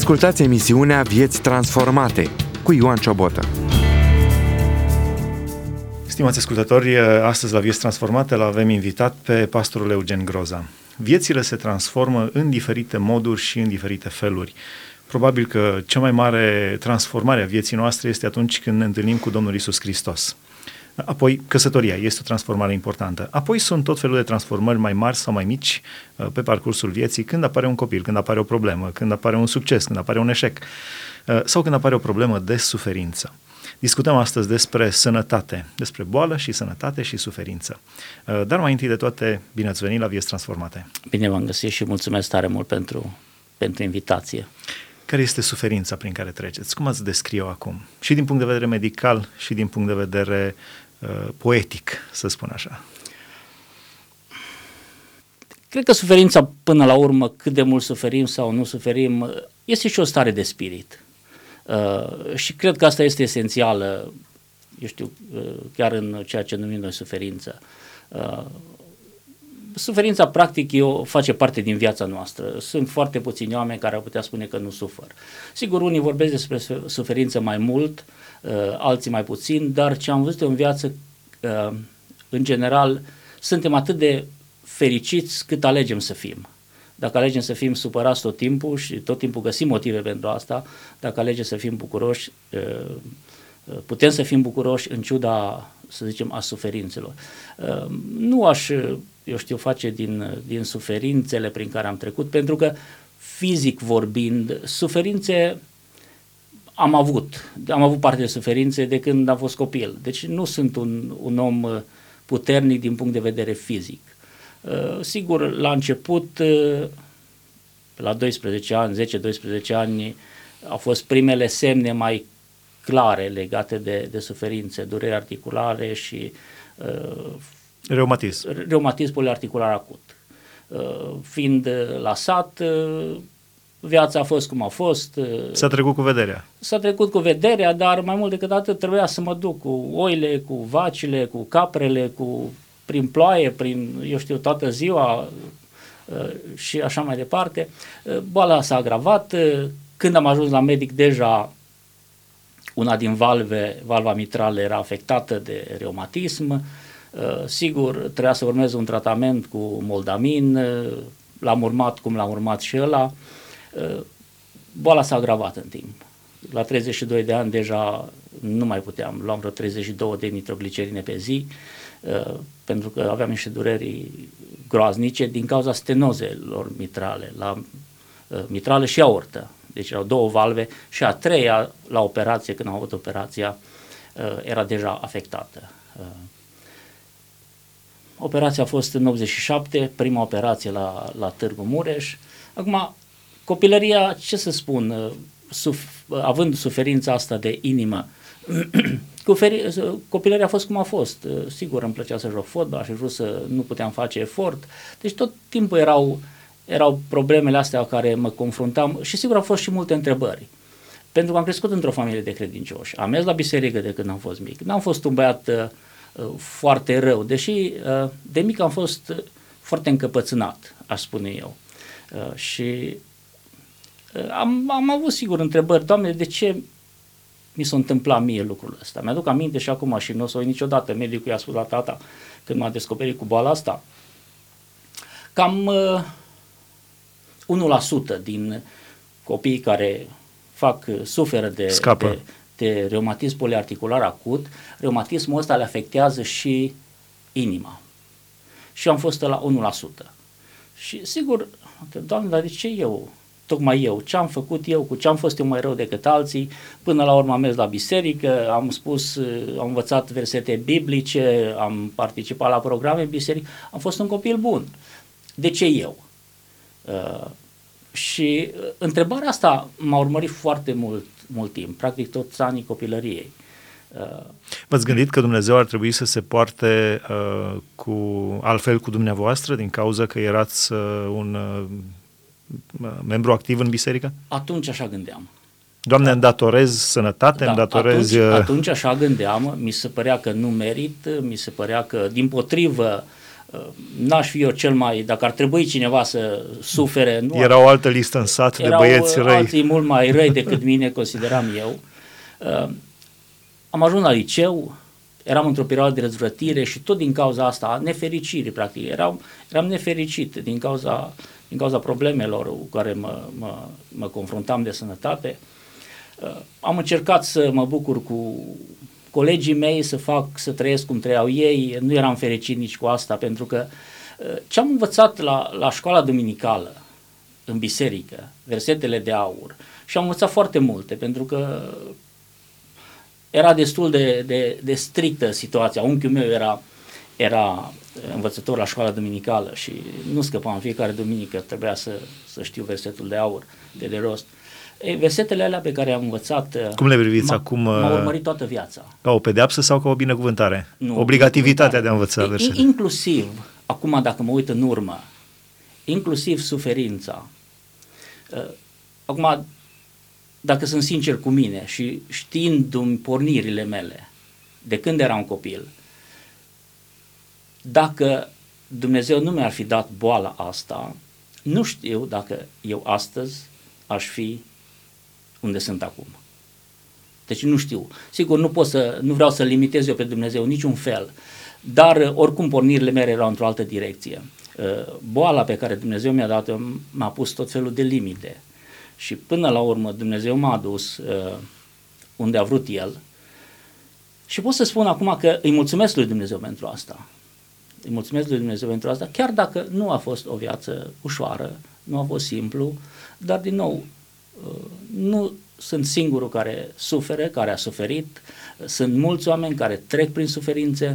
Ascultați emisiunea Vieți Transformate cu Ioan Ciobotă. Stimați ascultători, astăzi la Vieți Transformate l-avem invitat pe pastorul Eugen Groza. Viețile se transformă în diferite moduri și în diferite feluri. Probabil că cea mai mare transformare a vieții noastre este atunci când ne întâlnim cu Domnul Iisus Hristos. Apoi, căsătoria este o transformare importantă. Apoi sunt tot felul de transformări mai mari sau mai mici pe parcursul vieții, când apare un copil, când apare o problemă, când apare un succes, când apare un eșec sau când apare o problemă de suferință. Discutăm astăzi despre sănătate, despre boală și sănătate și suferință. Dar mai întâi de toate, bine ați venit la Vieți Transformate. Bine v-am găsit și mulțumesc tare mult pentru invitație. Care este suferința prin care treceți? Cum ați descrie-o acum? Și din punct de vedere medical și din punct de vedere poetic, să spun așa. Cred că suferința, până la urmă, cât de mult suferim sau nu suferim, este și o stare de spirit. Și cred că asta este esențială, chiar în ceea ce numim noi suferință. Suferința, practic, face parte din viața noastră. Sunt foarte puțini oameni care ar putea spune că nu suferă. Sigur, unii vorbesc despre suferință mai mult, alții mai puțin, dar ce am văzut eu în viață, în general, suntem atât de fericiți cât alegem să fim. Dacă alegem să fim supărați tot timpul și tot timpul găsim motive pentru asta, dacă alegem să fim bucuroși, putem să fim bucuroși în ciuda, să zicem, a suferințelor. Nu aș, face din suferințele prin care am trecut, pentru că fizic vorbind, suferințe am avut parte de suferințe de când am fost copil. Deci nu sunt un om puternic din punct de vedere fizic. Sigur, la început, la 12 ani, 10-12 ani, au fost primele semne mai clare legate de suferințe, dureri articulare și reumatism poliarticular acut. Fiind la sat, viața a fost cum a fost. S-a trecut cu vederea. S-a trecut cu vederea, dar mai mult decât atât trebuia să mă duc cu oile, cu vacile, cu caprele, prin ploaie, toată ziua și așa mai departe. Boala s-a agravat. Când am ajuns la medic, deja una din valva mitrală era afectată de reumatism. Sigur, trebuia să urmez un tratament cu moldamin, l-am urmat cum l-am urmat și ăla. Boala s-a agravat în timp. La 32 de ani deja nu mai puteam, luam vreo 32 de nitroglicerine pe zi, pentru că aveam niște dureri groaznice din cauza stenozelor mitrale, la mitrală și aortă. Deci erau două valve și a treia, la operație, când am avut operația, era deja afectată. Operația a fost în 87, prima operație la Târgu Mureș. Acum, copilăria, ce să spun, având suferința asta de inimă, copilăria a fost cum a fost. Sigur, îmi plăcea să joc fotbal și să nu puteam face efort. Deci tot timpul erau problemele astea cu care mă confruntam și sigur au fost și multe întrebări. Pentru că am crescut într-o familie de credincioși. Am mers la biserică de când am fost mic. N-am fost un băiat foarte rău, deși de mic am fost foarte încăpățânat, aș spune eu. Și am avut sigur întrebări, Doamne, de ce mi s-a întâmplat mie lucrul ăsta? Mi-aduc aminte și acum și nu o să o uit niciodată. Medicul i-a spus la tata când m-a descoperit cu boala asta. Cam 1% din copiii care suferă de reumatism poliarticular acut, reumatismul ăsta le afectează și inima. Și am fost la 1%. Și sigur, Doamne, dar de ce eu? Tocmai eu, ce am făcut eu, cu ce am fost eu mai rău decât alții, până la urmă am mers la biserică, am învățat versete biblice, am participat la programe în biserică, am fost un copil bun. De ce eu? Și întrebarea asta m-a urmărit foarte mult timp, practic toți anii copilăriei. V-ați gândit că Dumnezeu ar trebui să se poarte altfel cu dumneavoastră din cauza că erați un membru activ în biserică? Atunci așa gândeam. Doamne, îmi datorez sănătate, îmi datorez... Atunci așa gândeam, mi se părea că nu merit, mi se părea că, dimpotrivă, N-aș fi eu cel mai, dacă ar trebui cineva să sufere... Nu Era o altă listă în sat de băieți răi. Erau alții mult mai răi decât mine, consideram eu. Am ajuns la liceu, eram într-o perioadă de răzvrătire și tot din cauza asta, nefericire practic, eram nefericit din cauza problemelor cu care mă confruntam de sănătate. Am încercat să mă bucur cu colegii mei, să trăiesc cum trăiau ei, nu eram fericit nici cu asta, pentru că ce am învățat la școala duminicală, în biserică, versetele de aur, și am învățat foarte multe, pentru că era destul de strictă situația. Unchiul meu era învățător la școala duminicală și nu scăpam în fiecare duminică, trebuia să știu versetul de aur de rost. Versetele alea pe care am învățat, cum le priviți acum? M-au urmărit toată viața. Ca o pedeapsă sau ca o binecuvântare? Nu, obligativitatea de a învăța versetele. Inclusiv, acum dacă mă uit în urmă, inclusiv suferința. Acum, dacă sunt sincer cu mine și știindu-mi pornirile mele de când eram copil, dacă Dumnezeu nu mi-ar fi dat boala asta, nu știu dacă eu astăzi aș fi unde sunt acum. Deci nu știu. Sigur, nu vreau să limitez eu pe Dumnezeu niciun fel, dar oricum pornirile mele erau într-o altă direcție. Boala pe care Dumnezeu mi-a dat-o m-a pus tot felul de limite și până la urmă Dumnezeu m-a adus unde a vrut El și pot să spun acum că îi mulțumesc lui Dumnezeu pentru asta. Îi mulțumesc lui Dumnezeu pentru asta, chiar dacă nu a fost o viață ușoară, nu a fost simplu, dar din nou, nu sunt singurul care suferă, care a suferit, sunt mulți oameni care trec prin suferințe,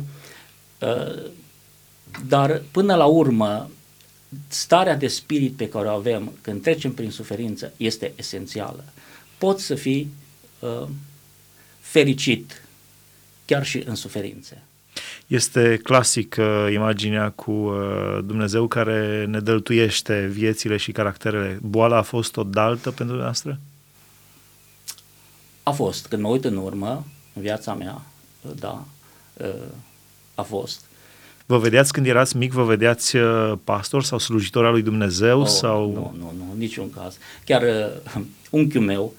dar până la urmă, starea de spirit pe care o avem când trecem prin suferință este esențială. Poți să fii fericit chiar și în suferințe. Este clasic imaginea cu Dumnezeu care ne dăltuiește viețile și caracterele. Boala a fost o daltă pentru noastră? A fost. Când mă uit în urmă, în viața mea, da, a fost. Vă vedeați când erați mic, vă vedeați pastor sau slujitor al lui Dumnezeu? Sau... Nu, niciun caz. Chiar unchiul meu,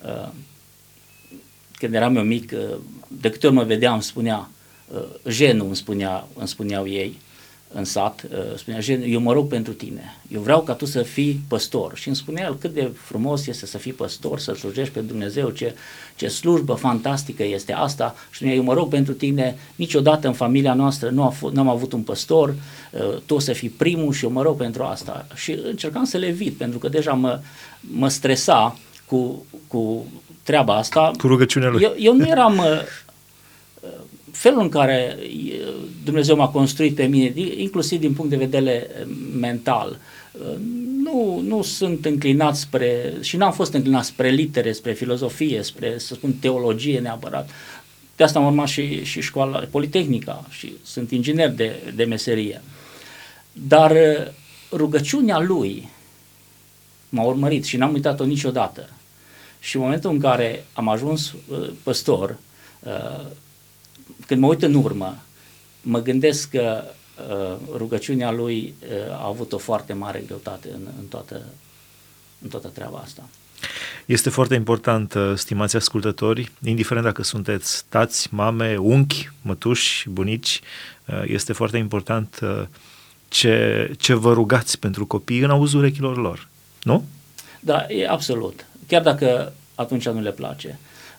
când eram eu mic, de câte ori mă vedeam, îmi spunea, Jenu îmi spuneau ei în sat, spunea, Jenu, eu mă rog pentru tine, eu vreau ca tu să fii păstor. Și îmi spunea el cât de frumos este să fii păstor, să slujești pe Dumnezeu, ce slujbă fantastică este asta. Și spunea, eu mă rog pentru tine, niciodată în familia noastră nu am avut un păstor, tu o să fii primul și eu mă rog pentru asta. Și încercam să le evit, pentru că deja mă stresa cu treaba asta. Cu rugăciunea lui. Eu nu eram... felul în care Dumnezeu m-a construit pe mine, inclusiv din punct de vedere mental, nu sunt înclinat și n-am fost înclinat spre litere, spre filozofie, spre, să spun, teologie neapărat. De asta am urmat și școala Politehnica și sunt inginer de meserie. Dar rugăciunea lui m-a urmărit și n-am uitat-o niciodată. Și în momentul în care am ajuns păstor, când mă uit în urmă, mă gândesc că rugăciunea lui a avut o foarte mare greutate în toată treaba asta. Este foarte important, stimați ascultători, indiferent dacă sunteți tați, mame, unchi, mătuși, bunici, este foarte important ce vă rugați pentru copii în auzul urechilor lor, nu? Da, e absolut. Chiar dacă atunci nu le place.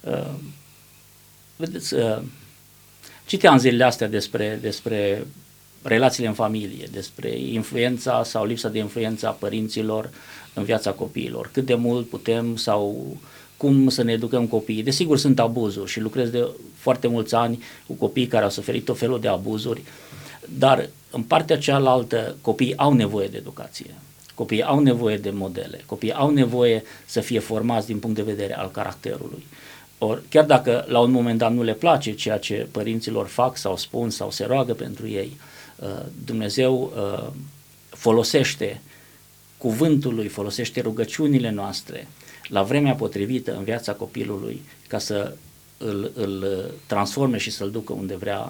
Vedeți, citeam zilele astea despre relațiile în familie, despre influența sau lipsa de influență a părinților în viața copiilor, cât de mult putem sau cum să ne educăm copiii. Desigur sunt abuzuri și lucrez de foarte mulți ani cu copii care au suferit tot felul de abuzuri, dar în partea cealaltă copiii au nevoie de educație, copiii au nevoie de modele, copiii au nevoie să fie formați din punct de vedere al caracterului. Or, chiar dacă la un moment dat nu le place ceea ce părinților fac sau spun sau se roagă pentru ei, Dumnezeu folosește cuvântul lui, folosește rugăciunile noastre la vremea potrivită în viața copilului ca să îl transforme și să-l ducă unde vrea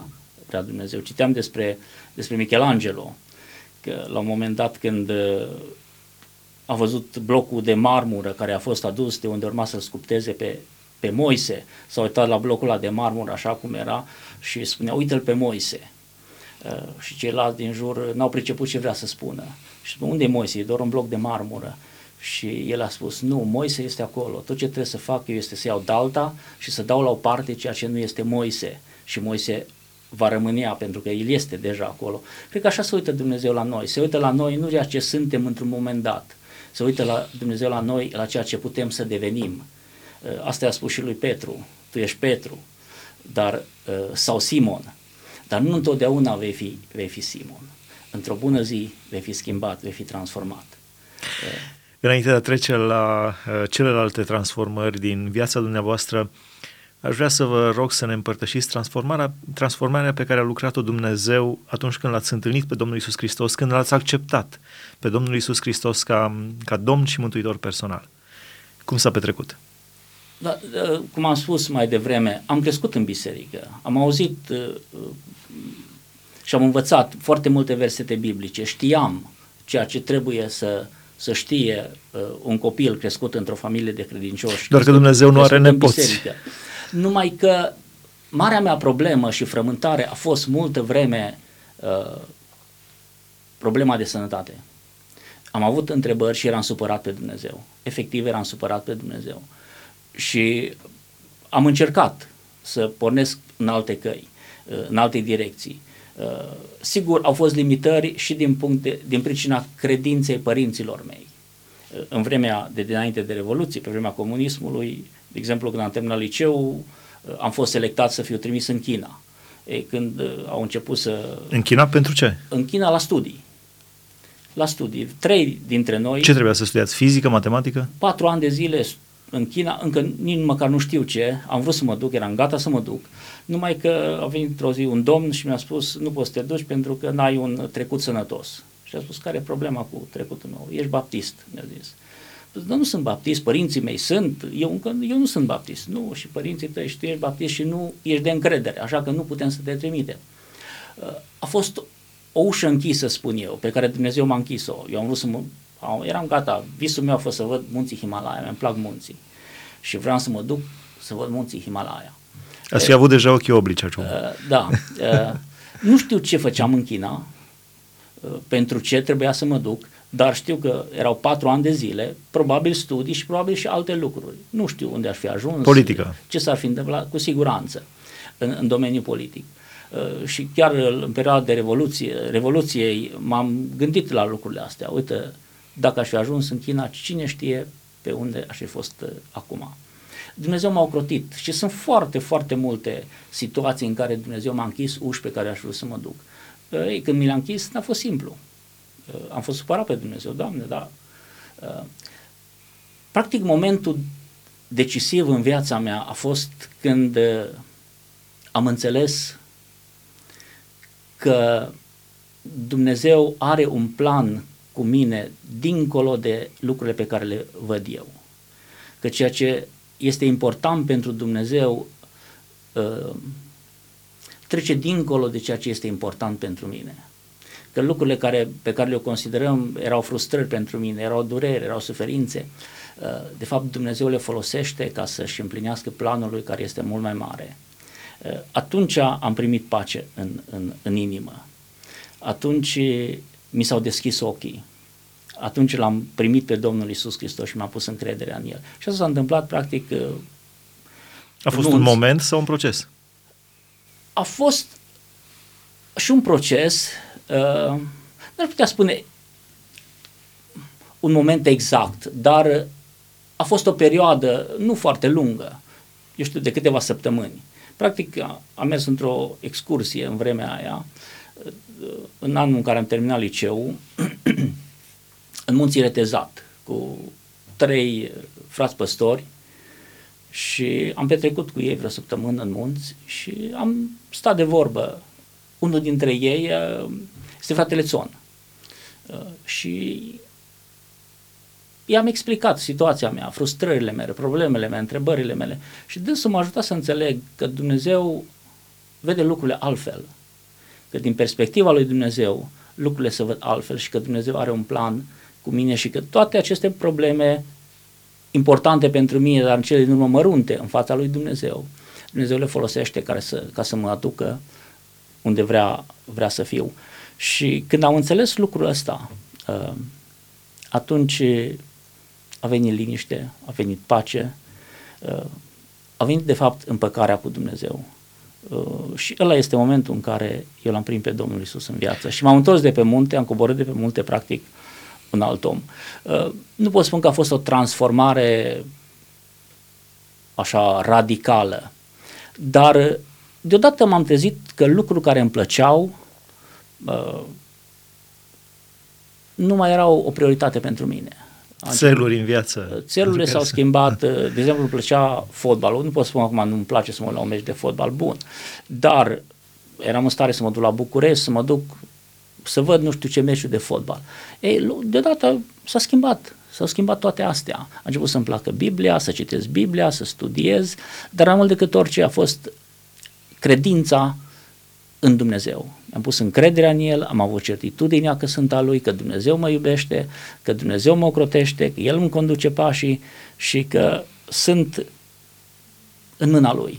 vrea Dumnezeu. Citeam despre Michelangelo, că la un moment dat când a văzut blocul de marmură care a fost adus de unde urma să-l sculpteze pe Moise, s-a uitat la blocul ăla de marmură așa cum era și spunea, uite-l pe Moise. Și ceilalți din jur n-au priceput ce vrea să spună. Și spune, unde e Moise? E doar un bloc de marmură. Și el a spus, nu, Moise este acolo. Tot ce trebuie să fac eu este să iau dalta și să dau la o parte ceea ce nu este Moise. Și Moise va rămânea pentru că el este deja acolo. Cred că așa se uită Dumnezeu la noi. Se uită la noi nu ceea ce suntem într-un moment dat. Se uită la Dumnezeu la noi, la ceea ce putem să devenim. Asta i-a spus și lui Petru. Tu ești Petru, sau Simon. Dar nu întotdeauna vei fi Simon. Într-o bună zi vei fi schimbat, vei fi transformat. Înainte de a trece la celelalte transformări din viața dumneavoastră, aș vrea să vă rog să ne împărtășiți transformarea pe care a lucrat-o Dumnezeu atunci când l-ați întâlnit pe Domnul Iisus Hristos, când l-ați acceptat pe Domnul Iisus Hristos ca Domn și Mântuitor personal. Cum s-a petrecut? Da, cum am spus mai devreme, am crescut în biserică, am auzit și am învățat foarte multe versete biblice, știam ceea ce trebuie să știe un copil crescut într-o familie de credincioși. Doar că Dumnezeu nu are nepoți. Numai că marea mea problemă și frământare a fost multă vreme problema de sănătate. Am avut întrebări și eram supărat pe Dumnezeu. Efectiv eram supărat pe Dumnezeu. Și am încercat să pornesc în alte căi, în alte direcții. Sigur, au fost limitări și din pricina credinței părinților mei. În vremea de dinainte de Revoluție, pe vremea comunismului, de exemplu, când am terminat liceul, am fost selectat să fiu trimis în China. Când au început să... În China pentru ce? În China la studii. La studii. 3 dintre noi... Ce trebuia să studiați? Fizică, matematică? 4 ani de zile în China, încă nici măcar nu știu ce, am vrut să mă duc, eram gata să mă duc, numai că a venit într-o zi un domn și mi-a spus, nu poți să te duci pentru că n-ai un trecut sănătos. Și a spus, care e problema cu trecutul meu? Ești baptist, mi-a zis. Dar nu sunt baptist, părinții mei sunt, eu nu sunt baptist. Nu, și părinții tăi, și tu ești baptist și nu ești de încredere, așa că nu putem să te trimitem. A fost o ușă închisă, spun eu, pe care Dumnezeu m-a închis-o. Eu am vrut eram gata, visul meu a fost să văd munții Himalaya, mi-mi plac munții și vreau să mă duc să văd munții Himalaya. Ați fi avut deja ochii oblici acum. Da. Nu știu ce făceam în China, pentru ce trebuia să mă duc, dar știu că erau 4 ani de zile, probabil studii și probabil și alte lucruri. Nu știu unde aș fi ajuns. Politică. Ce s-ar fi întâmplat, cu siguranță, în domeniul politic. Și chiar în perioada de Revoluției m-am gândit la lucrurile astea. Uite, dacă aș fi ajuns în China, cine știe pe unde aș fi fost acum. Dumnezeu m-a ocrotit și sunt foarte, foarte multe situații în care Dumnezeu m-a închis uși pe care aș vrea să mă duc. Când mi le-a închis, n-a fost simplu. Am fost supărat pe Dumnezeu, Doamne, dar practic momentul decisiv în viața mea a fost când am înțeles că Dumnezeu are un plan cu mine dincolo de lucrurile pe care le văd eu. Că ceea ce este important pentru Dumnezeu trece dincolo de ceea ce este important pentru mine. Că lucrurile pe care le considerăm erau frustrări pentru mine, erau dureri, erau suferințe, de fapt Dumnezeu le folosește ca să-și împlinească planul lui care este mult mai mare. Atunci am primit pace în inimă. Atunci mi s-au deschis ochii. Atunci l-am primit pe Domnul Iisus Hristos și m-am pus încrederea în El. Și asta s-a întâmplat practic... A fost un moment sau un proces? A fost și un proces, n-ar putea spune un moment exact, dar a fost o perioadă nu foarte lungă, eu știu, de câteva săptămâni. Practic am mers într-o excursie în vremea aia, în anul în care am terminat liceul, în Munții Retezat, cu 3 frați păstori și am petrecut cu ei vreo săptămână în munți și am stat de vorbă. Unul dintre ei este fratele Țon și i-am explicat situația mea, frustrările mele, problemele mele, întrebările mele și dânsul m-a ajutat să înțeleg că Dumnezeu vede lucrurile altfel că din perspectiva lui Dumnezeu lucrurile se văd altfel și că Dumnezeu are un plan cu mine și că toate aceste probleme importante pentru mine, dar în cele din urmă mărunte în fața lui Dumnezeu, Dumnezeu le folosește ca să mă aducă unde vrea să fiu. Și când am înțeles lucrul ăsta, atunci a venit liniște, a venit pace, a venit de fapt împăcarea cu Dumnezeu. Și ăla este momentul în care eu l-am primit pe Domnul Iisus în viață și m-am întors de pe munte, am coborât de pe munte practic un alt om. Nu pot spune că a fost o transformare așa radicală, dar deodată m-am trezit că lucruri care îmi plăceau nu mai erau o prioritate pentru mine. Țeluri în viață. Țelurile s-au schimbat, de exemplu, îmi plăcea fotbalul, nu pot spune acum nu-mi place să mă la un meci de fotbal bun, dar eram în stare să mă duc la București, să mă duc să văd nu știu ce meciuri de fotbal. Ei, deodată s-au schimbat toate astea. A început să-mi placă Biblia, să citesc Biblia, să studiez, dar mai mult decât orice a fost credința în Dumnezeu. Am pus încrederea în El, am avut certitudinea că sunt a Lui, că Dumnezeu mă iubește, că Dumnezeu mă ocrotește, că El îmi conduce pașii și că sunt în mâna Lui.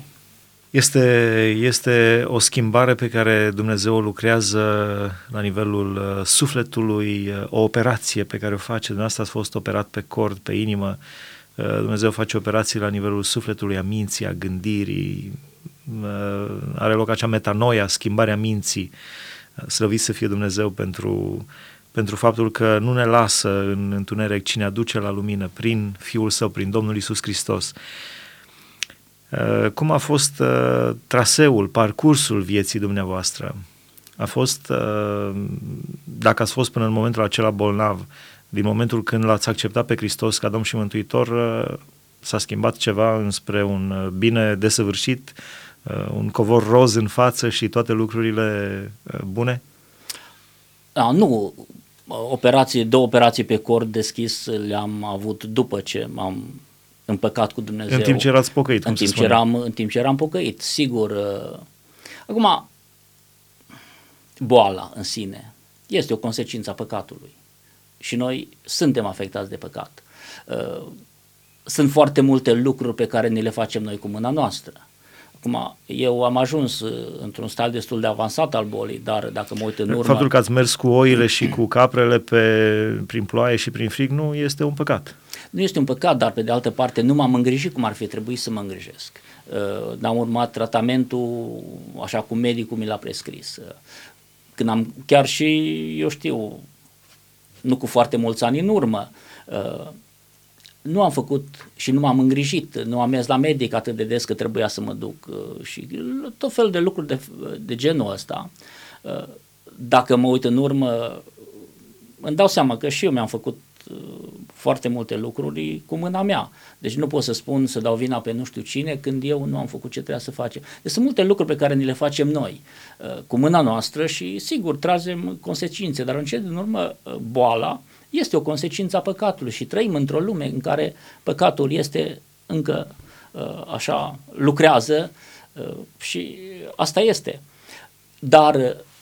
Este o schimbare pe care Dumnezeu o lucrează la nivelul sufletului, o operație pe care o face. Dumneavoastră ați fost operat pe cord, pe inimă. Dumnezeu face operații la nivelul sufletului, a minții, a gândirii. Are loc acea metanoia, schimbarea minții. Slăvit să fie Dumnezeu pentru faptul că nu ne lasă în întuneric, ci ne aduce la lumină prin Fiul Său, prin Domnul Iisus Hristos. Cum a fost traseul, parcursul vieții dumneavoastră? A fost, dacă ați fost până în momentul acela bolnav, din momentul când l-ați acceptat pe Hristos ca Domn și Mântuitor, s-a schimbat ceva înspre un bine desăvârșit, un covor roz în față și toate lucrurile bune? Nu, două operații pe cord deschis le-am avut după ce m-am împăcat cu Dumnezeu. În timp ce erați pocăit, în timp ce eram pocăit, sigur. Acum, boala în sine este o consecință a păcatului și noi suntem afectați de păcat. Sunt foarte multe lucruri pe care ni le facem noi cu mâna noastră. Acum, eu am ajuns într-un stadiu destul de avansat al bolii, dar dacă mă uit în urmă... Faptul că ați mers cu oile și cu caprele prin ploaie și prin frig nu este un păcat. Nu este un păcat, dar pe de altă parte nu m-am îngrijit cum ar fi trebuit să mă îngrijesc. N-am urmat tratamentul așa cum medicul mi l-a prescris. Când am, chiar și, eu știu, nu cu foarte mulți ani în urmă, nu am făcut și nu m-am îngrijit, nu am mers la medic atât de des că trebuia să mă duc și tot felul de lucruri de genul ăsta. Dacă mă uit în urmă, îmi dau seama că și eu mi-am făcut foarte multe lucruri cu mâna mea. Deci nu pot să spun să dau vina pe nu știu cine când eu nu am făcut ce trebuia să facem. Deci sunt multe lucruri pe care ni le facem noi cu mâna noastră și sigur tragem consecințe, dar în cele din urmă boala este o consecință a păcatului și trăim într-o lume în care păcatul este încă așa, lucrează și asta este. Dar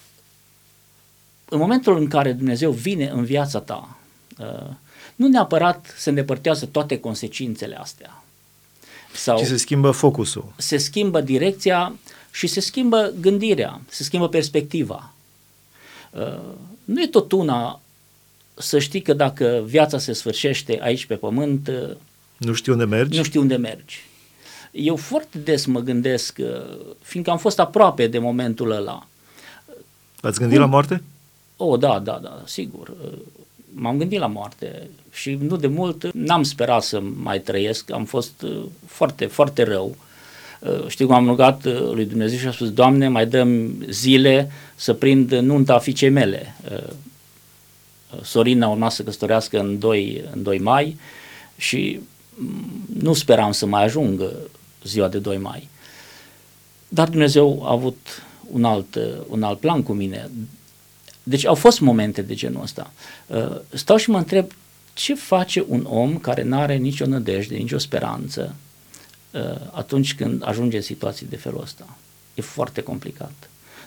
în momentul în care Dumnezeu vine în viața ta, nu neapărat se îndepărtează toate consecințele astea. Ci se schimbă focusul. Se schimbă direcția și se schimbă gândirea, se schimbă perspectiva. Nu e tot una să știi că dacă viața se sfârșește aici pe pământ, nu știi unde mergi? Nu știi unde mergi. Eu foarte des mă gândesc, fiindcă am fost aproape de momentul ăla. V-ați gândit la moarte? Da, sigur. M-am gândit la moarte și nu de mult n-am sperat să mai trăiesc, am fost foarte, foarte rău. Știu cum am rugat lui Dumnezeu și am spus, Doamne, mai dăm zile să prind nunta fiicei mele. Sorina urma să căsătorească în 2 mai și nu speram să mai ajung ziua de 2 mai. Dar Dumnezeu a avut un alt plan cu mine. Deci au fost momente de genul ăsta. Stau și mă întreb ce face un om care nu are nicio nădejde, nicio speranță atunci când ajunge în situații de felul ăsta. E foarte complicat.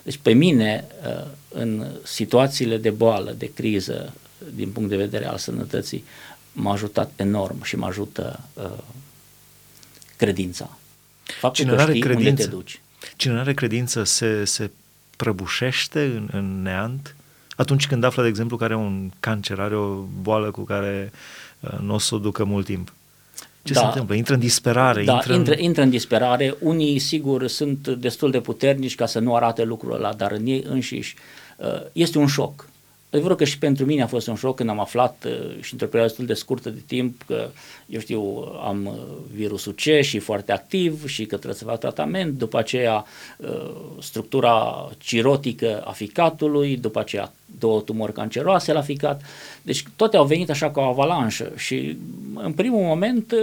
Deci pe mine, în situațiile de boală, de criză, din punct de vedere al sănătății, m-a ajutat enorm și mă ajută credința. Faptul că știi unde te duci. Cine nu are credință se prăbușește în neant? Atunci când află, de exemplu, că are un cancer, are o boală cu care nu o să o ducă mult timp. Ce se întâmplă? Intră în disperare? Intră în disperare. Unii, sigur, sunt destul de puternici ca să nu arate lucrul ăla, dar în ei înșiși este un șoc. Adevărul că și pentru mine a fost un șoc când am aflat și într-o perioadă destul de scurtă de timp că, eu știu, am virusul C și foarte activ și că trebuie să fac tratament, după aceea structura cirotică a ficatului, după aceea 2 tumori canceroase la ficat. Deci toate au venit așa ca o avalanșă și în primul moment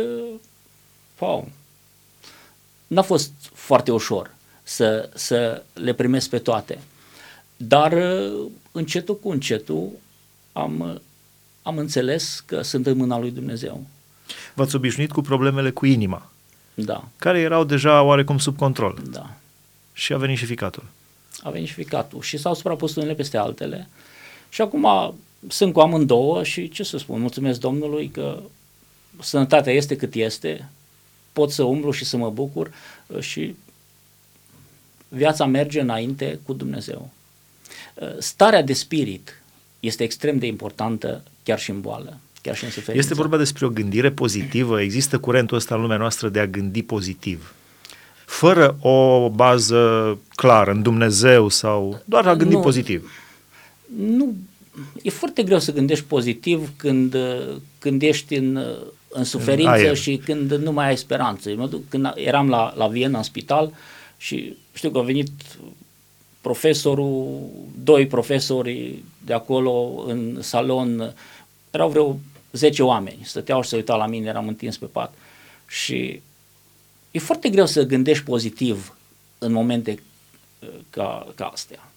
n-a fost foarte ușor să le primesc pe toate. Dar încetul cu încetul am înțeles că sunt în mâna lui Dumnezeu. V-ați obișnuit cu problemele cu inima, da, care erau deja oarecum sub control. Da. Și a venit și ficatul. A venit și ficatul și s-au suprapus unele peste altele și acum sunt cu amândouă și ce să spun, mulțumesc Domnului că sănătatea este cât este, pot să umblu și să mă bucur și viața merge înainte cu Dumnezeu. Starea de spirit este extrem de importantă chiar și în boală, chiar și în suferință. Este vorba despre o gândire pozitivă? Există curentul ăsta în lumea noastră de a gândi pozitiv? Fără o bază clară în Dumnezeu sau doar a gândi pozitiv? Nu, e foarte greu să gândești pozitiv când ești în suferință și când nu mai ai speranță. Când eram la Viena în spital și știu că a venit profesorul, 2 profesori de acolo în salon, erau vreo 10 oameni, stăteau și se uitau la mine, eram întins pe pat și e foarte greu să gândești pozitiv în momente ca astea.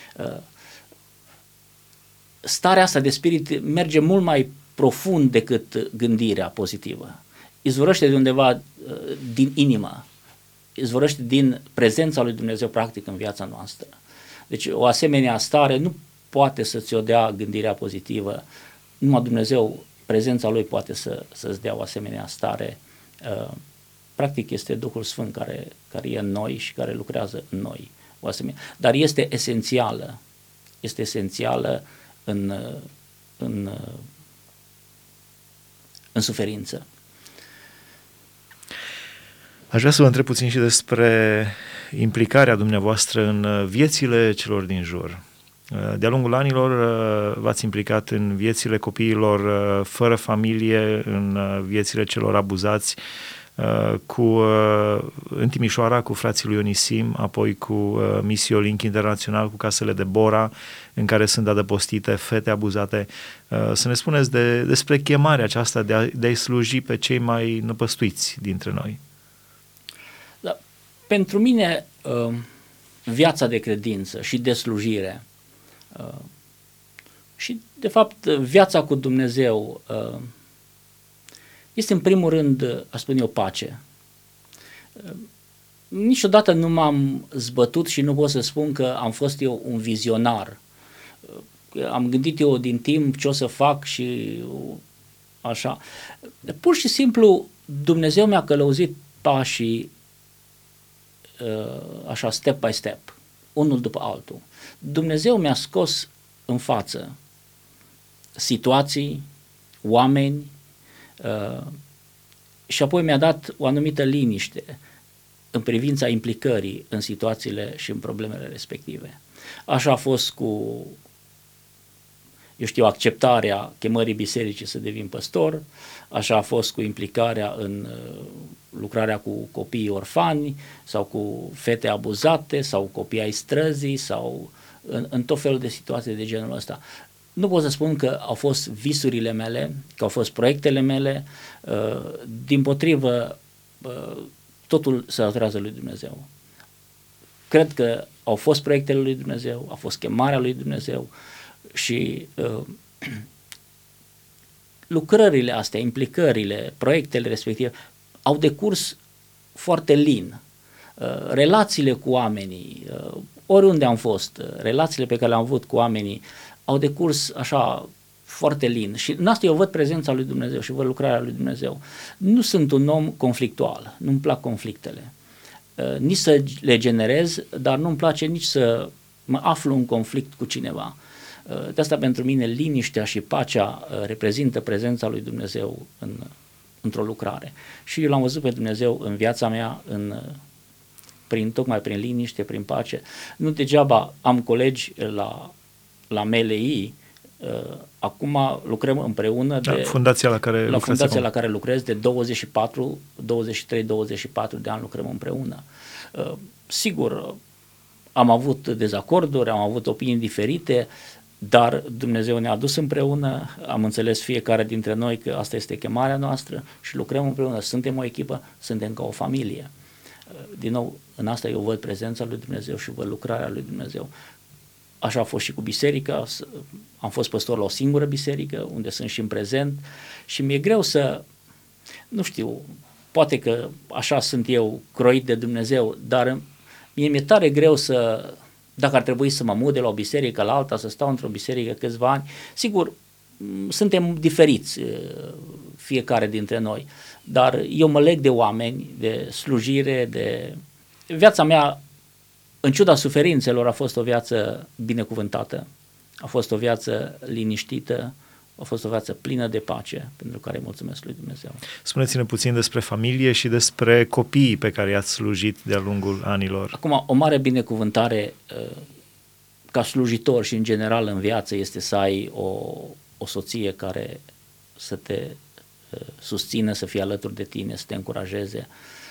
Starea asta de spirit merge mult mai profund decât gândirea pozitivă. Izvorăște de undeva din inimă, izvorăște din prezența lui Dumnezeu practic în viața noastră. Deci o asemenea stare nu poate să ți-o dea gândirea pozitivă, numai Dumnezeu, prezența Lui poate să-ți dea o asemenea stare. Practic este Duhul Sfânt care e în noi și care lucrează în noi. O asemenea. Dar este esențială în suferință. Aș vrea să vă întreb puțin și despre implicarea dumneavoastră în viețile celor din jur. De-a lungul anilor v-ați implicat în viețile copiilor fără familie, în viețile celor abuzați, în Timișoara cu frații lui Ionisim, apoi cu Missio Link Internațional, cu casele de Bora, în care sunt adăpostite fete abuzate. Să ne spuneți despre chemarea aceasta de a-i sluji pe cei mai năpăstuiți dintre noi. Da. Pentru mine, viața de credință și de slujire și, de fapt, viața cu Dumnezeu este, în primul rând, aș spune eu, pace. Niciodată nu m-am zbătut și nu pot să spun că am fost eu un vizionar. Am gândit eu din timp ce o să fac și așa. Pur și simplu, Dumnezeu mi-a călăuzit pașii așa, step by step, unul după altul. Dumnezeu mi-a scos în față situații, oameni, și apoi mi-a dat o anumită liniște în privința implicării în situațiile și în problemele respective. Așa a fost cu, acceptarea chemării bisericii să devin păstor, așa a fost cu implicarea în lucrarea cu copiii orfani sau cu fete abuzate sau copii ai străzii sau în tot felul de situații de genul ăsta. Nu pot să spun că au fost visurile mele, că au fost proiectele mele, dimpotrivă, totul se datorează lui Dumnezeu. Cred că au fost proiectele lui Dumnezeu, a fost chemarea lui Dumnezeu și lucrările astea, implicările, proiectele respective au decurs foarte lin. Relațiile cu oamenii, oriunde am fost, relațiile pe care le-am avut cu oamenii au decurs așa foarte lin și în asta eu văd prezența lui Dumnezeu și văd lucrarea lui Dumnezeu. Nu sunt un om conflictual, nu-mi plac conflictele, nici să le generez, dar nu-mi place nici să mă aflu în conflict cu cineva. De asta pentru mine liniștea și pacea reprezintă prezența lui Dumnezeu într-o lucrare. Și eu l-am văzut pe Dumnezeu în viața mea, tocmai prin liniște, prin pace. Nu degeaba am colegi la MLI, acum lucrăm împreună fundația la care lucrez de 23-24 de ani lucrăm împreună. Sigur, am avut dezacorduri, am avut opinii diferite, dar Dumnezeu ne-a adus împreună, am înțeles fiecare dintre noi că asta este chemarea noastră și lucrăm împreună, suntem o echipă, suntem ca o familie. Din nou, în asta eu văd prezența lui Dumnezeu și văd lucrarea lui Dumnezeu. Așa a fost și cu biserica, am fost păstor la o singură biserică, unde sunt și în prezent și mi-e greu nu știu, poate că așa sunt eu croit de Dumnezeu, dar mi-e tare greu dacă ar trebui să mă mut de la o biserică la alta, să stau într-o biserică câțiva ani, sigur, suntem diferiți fiecare dintre noi, dar eu mă leg de oameni, de slujire, de viața mea, în ciuda suferințelor, a fost o viață binecuvântată, a fost o viață liniștită, a fost o viață plină de pace, pentru care îi mulțumesc lui Dumnezeu. Spuneți-ne puțin despre familie și despre copiii pe care i-ați slujit de-a lungul anilor. Acum, o mare binecuvântare ca slujitor și în general în viață este să ai o soție care să te susțină, să fie alături de tine, să te încurajeze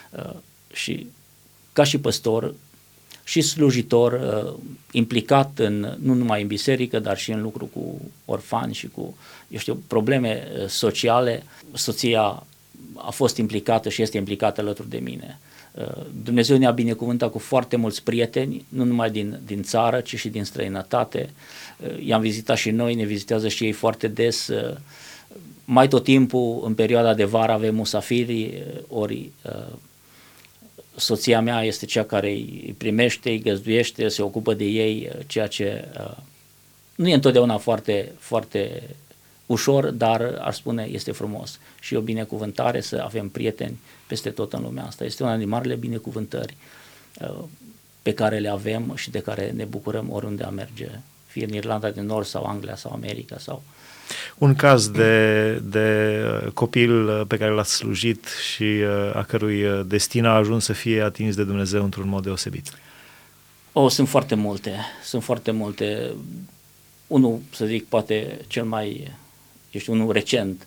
și ca și păstor și slujitor implicat nu numai în biserică, dar și în lucru cu orfani și cu, probleme sociale. Soția a fost implicată și este implicată alături de mine. Dumnezeu ne-a binecuvântat cu foarte mulți prieteni, nu numai din țară, ci și din străinătate. I-am vizitat și noi, ne vizitează și ei foarte des. Mai tot timpul, în perioada de vară, avem musafiri, ori soția mea este cea care îi primește, îi găzduiește, se ocupă de ei, ceea ce nu e întotdeauna foarte, foarte ușor, dar aș spune este frumos și e o binecuvântare să avem prieteni peste tot în lumea asta. Este una din marile binecuvântări pe care le avem și de care ne bucurăm oriunde am merge, fie în Irlanda de Nord sau Anglia sau America sau... Un caz de copil pe care l-ați slujit și a cărui destin a ajuns să fie atins de Dumnezeu într-un mod deosebit. Sunt foarte multe. Unul, să zic, poate cel mai, unul recent,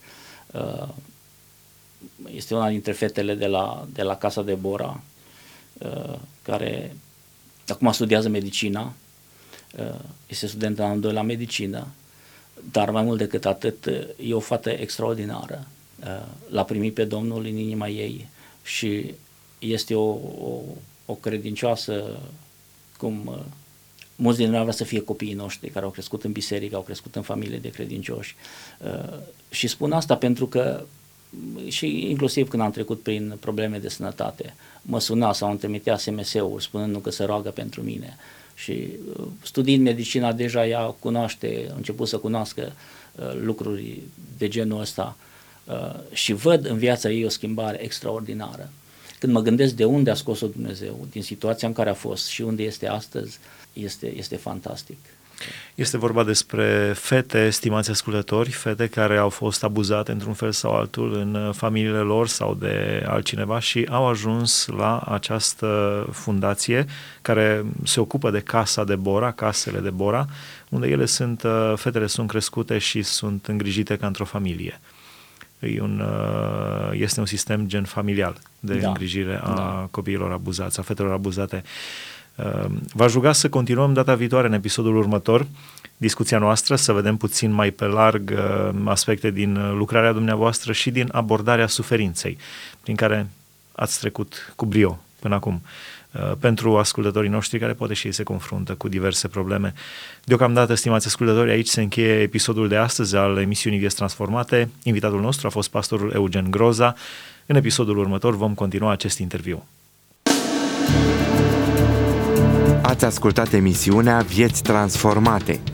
este una dintre fetele de la Casa de Bora, care acum studiază medicina, este student în anul 2 la medicină, dar mai mult decât atât e o fată extraordinară. L-a primit pe Domnul în inima ei și este o credincioasă, cum mulți din noi vreau să fie copiii noștri care au crescut în biserică, au crescut în familie de credincioși. Și spun asta pentru că și inclusiv când am trecut prin probleme de sănătate, mă suna sau îmi trimitea SMS-uri spunând că se roagă pentru mine. Și studiind medicina, deja ea a început să cunoască lucruri de genul ăsta și văd în viața ei o schimbare extraordinară. Când mă gândesc de unde a scos-o Dumnezeu, din situația în care a fost și unde este astăzi, este fantastic. Este vorba despre fete, stimați ascultători, fete care au fost abuzate într-un fel sau altul în familiile lor sau de altcineva și au ajuns la această fundație care se ocupă de Casa de Bora, casele de Bora, unde fetele sunt crescute și sunt îngrijite ca într-o familie. Este un sistem gen familial de îngrijire a copiilor abuzați, a fetelor abuzate. V-aș ruga să continuăm data viitoare în episodul următor discuția noastră, să vedem puțin mai pe larg aspecte din lucrarea dumneavoastră și din abordarea suferinței prin care ați trecut cu brio până acum, pentru ascultătorii noștri care poate și ei se confruntă cu diverse probleme. Deocamdată, stimați ascultători, aici se încheie episodul de astăzi al emisiunii Vieți Transformate. Invitatul nostru a fost pastorul Eugen Groza. În episodul următor vom continua acest interviu. Ați ascultat emisiunea Vieți Transformate.